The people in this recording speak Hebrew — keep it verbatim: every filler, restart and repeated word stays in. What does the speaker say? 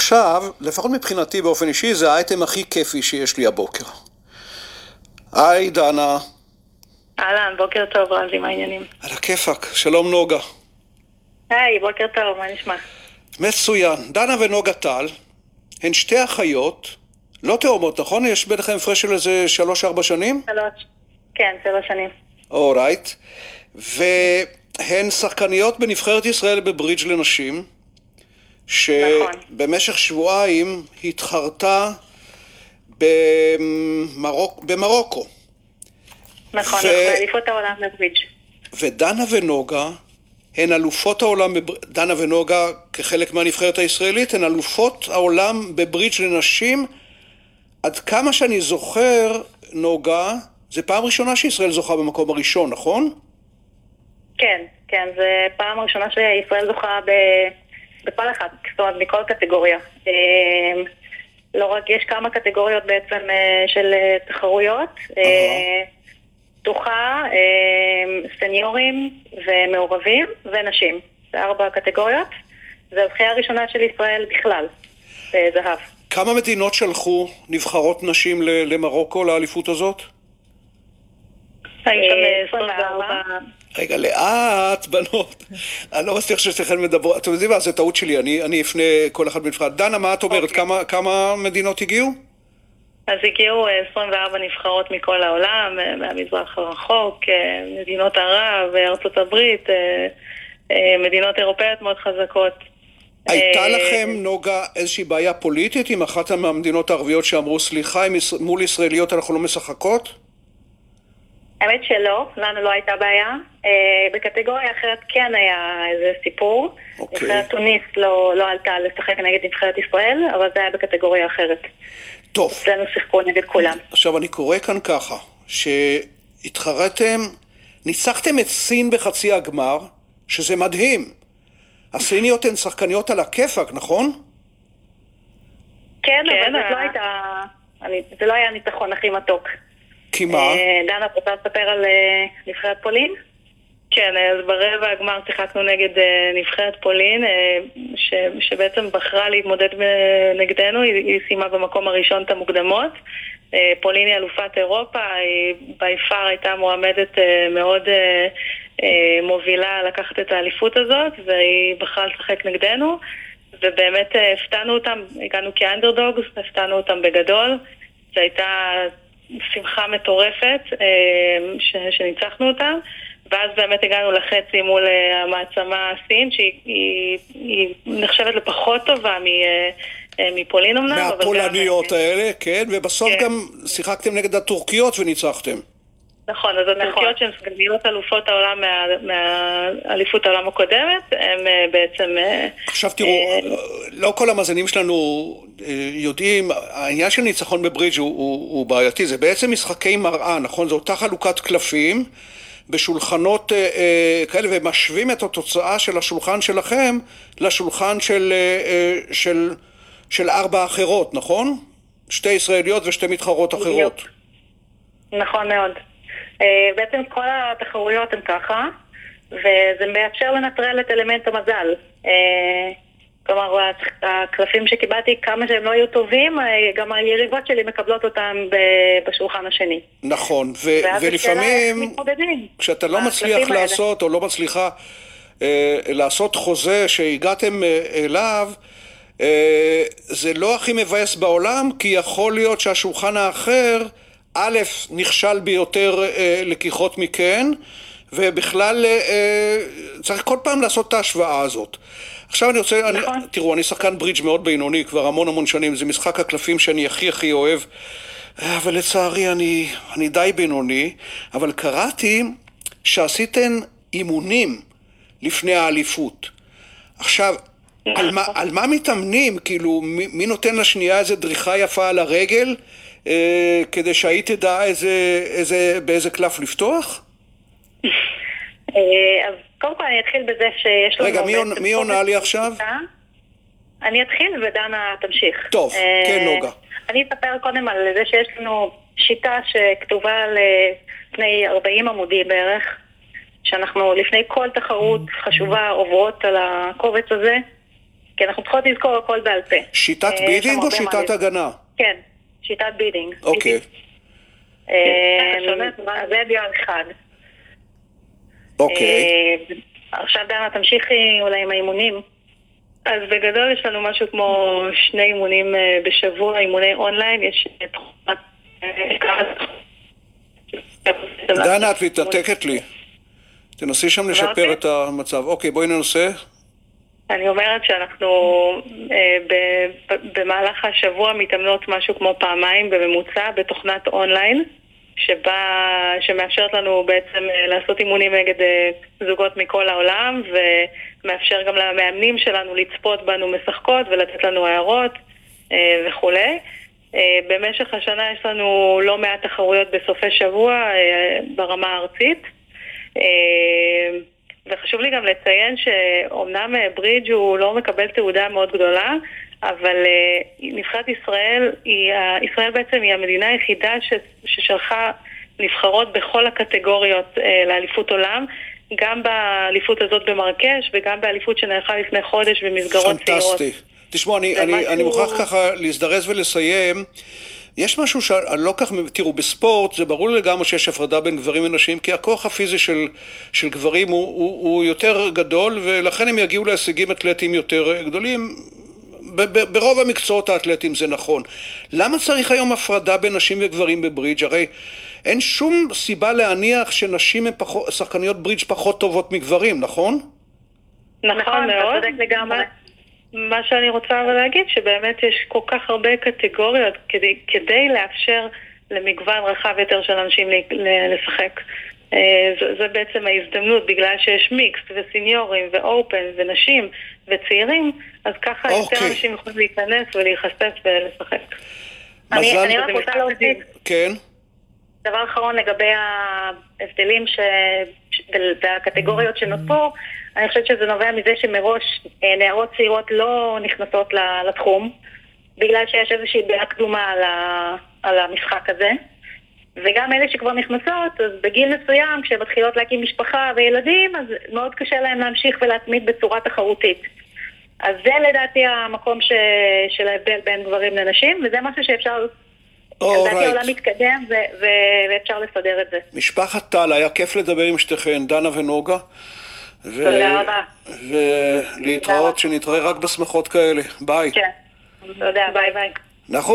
עכשיו, לפחות מבחינתי באופן אישי, זה האייטם הכי כיפי שיש לי הבוקר. היי דנה. אהלן, בוקר טוב רזי, מה העניינים? על הכיפק, שלום נוגה. היי, בוקר טוב, מה נשמע? מצוין. דנה ונוגה טל הן שתי אחיות, לא תאומות, נכון? יש ביניכם הפרש של איזה שלוש ארבע שנים? שלוש, כן, שלוש שנים. אורייט. והן שחקניות בנבחרת ישראל בברידג' לנשים, שבמשך שבועיים התחרתה במרוק... במרוקו. נכון, ו... באליפות העולם בברידג'. ודנה ונוגה הן אלופות העולם, בבר... דנה ונוגה כחלק מהנבחרת הישראלית, הן אלופות העולם בברידג' לנשים. עד כמה שאני זוכר, נוגה, זה פעם ראשונה שישראל זוכה במקום הראשון, נכון? כן, כן, זה פעם ראשונה שישראל זוכה ב... בכל אחת, זאת אומרת, מכל קטגוריה. לא רק, יש כמה קטגוריות בעצם של תחרויות, פתוחה, סניורים ומעורבים ונשים. זה ארבע קטגוריות. זו הבחירה הראשונה של ישראל בכלל, בזהב. כמה מדינות שלחו נבחרות נשים למרוקו, לאליפות הזאת? עשרים וארבע. רגע, לאט, בנות. אני לא מצליח ששתיכן מדברות. אתם יודעים מה, זה טעות שלי, אני, אני אפנה כל אחד בנבחרת. דנה, מה את אומרת? Okay. כמה, כמה מדינות הגיעו? אז הגיעו עשרים וארבע נבחרות מכל העולם, מהמזרח הרחוק, מדינות ערב, ארצות הברית, מדינות אירופאיות מאוד חזקות. הייתה לכם, נוגה, איזושהי בעיה פוליטית עם אחת מהמדינות הערביות שאמרו, סליחה, מול ישראליות אנחנו לא משחקות? האמת שלא, לנו לא הייתה בעיה. בקטגוריה אחרת כן היה איזה סיפור. נבחרת טוניס לא, לא עלתה לשחק נגד נבחרת ישראל, אבל זה היה בקטגוריה אחרת. טוב. אצלנו שיחקו נגד כולם. עכשיו אני קורא כאן ככה, שהתחרתם, ניצחתם את סין בחצי הגמר, שזה מדהים. הסיניות הן שחקניות על הכיפק, נכון? כן, כן, אבל זה לא הייתה, זה לא היה הניצחון הכי מתוק. כי מה? דנה, את רוצה לספר על נבחרת פולין? כן, אז ברבע הגמר שיחקנו נגד נבחרת פולין, ש, שבעצם בחרה להתמודד נגדנו, היא, היא סיימה במקום הראשון את המוקדמות. פולין היא אלופת אירופה, היא ביפר הייתה מועמדת מאוד מובילה לקחת את האליפות הזאת, והיא בחרה לשחק נגדנו, ובאמת הפתענו אותם, הגענו כאנדרדוגס, הפתענו אותם בגדול, זו הייתה שמחה מטורפת ש, שניצחנו אותם, ואז באמת הגענו לחצי מול המעצמה הסין, שהיא היא נחשבת לפחות טובה מפולין אמנם. מהפולניות האלה, כן, ובסוף כן. גם שיחקתם נגד הטורקיות וניצחתם. נכון, אז הטורקיות שהן סגניות אלופות העולם מהאליפות העולם הקודמת, הם בעצם... עכשיו תראו, לא כל המאזינים שלנו יודעים, העניין של ניצחון בברידג' הוא, הוא, הוא בעייתי, זה בעצם משחקי מראה, נכון? זו אותה חלוקת קלפים בשולחנות אה, כאלה, ומשווים את התוצאה של השולחן שלכם לשולחן של, אה, של, של ארבע אחרות, נכון? שתי ישראליות ושתי מתחרות אחרות. נכון מאוד. אה, בעצם כל התחרויות הן ככה, וזה מאפשר לנטרל את אלמנט המזל. אה, כלומר, הקלפים שקיבלתי, כמה שהם לא היו טובים, גם היריבות שלי מקבלות אותם בשולחן השני. נכון, ו- ולפעמים, כשאתה לא מצליח לעשות, או לא מצליחה אה, לעשות חוזה שהגעתם אליו, אה, זה לא הכי מבאס בעולם, כי יכול להיות שהשולחן האחר, א', נכשל ביותר אה, לקיחות מכן, ובכלל אה, צריך כל פעם לעשות את ההשוואה הזאת. עכשיו אני רוצה, נכון. אני, תראו, אני שחקן ברידג' מאוד בינוני כבר המון המון שנים, זה משחק הקלפים שאני הכי הכי אוהב, אבל לצערי אני, אני די בינוני, אבל קראתי שעשיתן אימונים לפני האליפות. עכשיו, נכון. על, מה, על מה מתאמנים? כאילו, מי, מי נותן לשנייה איזה דריכה יפה על הרגל, אה, כדי שהיא תדע איזה, איזה, באיזה קלף לפתוח? אז קודם כל אני אתחיל בזה שיש לנו... רגע, מי, מי עונה לי עכשיו? אני אתחיל ודנה תמשיך. טוב, כן נוגה. אני אספר קודם על זה שיש לנו שיטה שכתובה לפני ארבעים עמודים בערך, שאנחנו לפני כל תחרות חשובה עוברות על הקובץ הזה, כי אנחנו צריכות לזכור הכל בעל פה. שיטת בידינג או שיטת הגנה? כן, שיטת בידינג. אוקיי. זה דיון אחד. אוקיי. עכשיו דנה, תמשיכי אולי עם האימונים. אז בגדול יש לנו משהו כמו שני אימונים בשבוע, אימוני אונליין, יש תחומת... דנה, את מתנתקת לי. תנסי שם לשפר את המצב. אוקיי, בואי ננסה. אני אומרת שאנחנו במהלך השבוע מתאמנות משהו כמו פעמיים בממוצע בתוכנת אונליין, שבה, שמאפשרת לנו בעצם לעשות אימונים נגד זוגות מכל העולם, ומאפשר גם למאמנים שלנו לצפות בנו משחקות ולתת לנו הערות וכו'. במשך השנה יש לנו לא מעט תחרויות בסופי שבוע ברמה הארצית, וחשוב לי גם לציין שאומנם ברידג' הוא לא מקבל תעודה מאוד גדולה, אבל נבחרת ישראל, היא, ישראל בעצם היא המדינה היחידה ששלחה נבחרות בכל הקטגוריות לאליפות עולם, גם באליפות הזאת במרקש וגם באליפות שנערכה לפני חודש במסגרות צעירות. פנטסטי. תשמעו, אני, אני, משהו... אני מוכרח ככה להזדרז ולסיים. יש משהו שאני לא כך, תראו, בספורט זה ברור לגמרי שיש הפרדה בין גברים ונשים, כי הכוח הפיזי של, של גברים הוא, הוא, הוא יותר גדול, ולכן הם יגיעו להישגים אתלטיים יותר גדולים. ברוב המקצועות האתלטיים זה נכון. למה צריך היום הפרדה בין נשים וגברים בברידג'? הרי אין שום סיבה להניח שנשים הן פחות, שחקניות ברידג' פחות טובות מגברים, נכון? נכון מאוד. לגמרי. מה שאני רוצה להגיד, שבאמת יש כל כך הרבה קטגוריות כדי, כדי לאפשר למגוון רחב יותר של אנשים לשחק. זה, זה בעצם ההזדמנות, בגלל שיש מיקס וסיניורים ואופן ונשים וצעירים, אז ככה okay. יותר אנשים יכולים להיכנס ולהיחשף ולשחק. אני, אני רק רוצה להוסיף. כן. דבר אחרון לגבי ההבדלים ש... והקטגוריות שנותרו, אני חושבת שזה נובע מזה שמראש נערות צעירות לא נכנסות לתחום, בגלל שיש איזושהי בעיה קדומה על, ה... על המשחק הזה. וגם אלה שכבר נכנסות, אז בגיל מסוים, כשהן מתחילות להקים משפחה וילדים, אז מאוד קשה להם להמשיך ולהתמיד בצורה תחרותית. אז זה לדעתי המקום ש... של ההבדל בין גברים לנשים, וזה משהו שאפשר... לדעתי העולם מתקדם ו... ואפשר לסדר את זה. משפחת טל, היה כיף לדבר עם שתיכן, דנה ונוגה. ו... תודה רבה. ולהתראות, שנתראה רק בשמחות כאלה. ביי. כן, תודה, ביי ביי. נכון.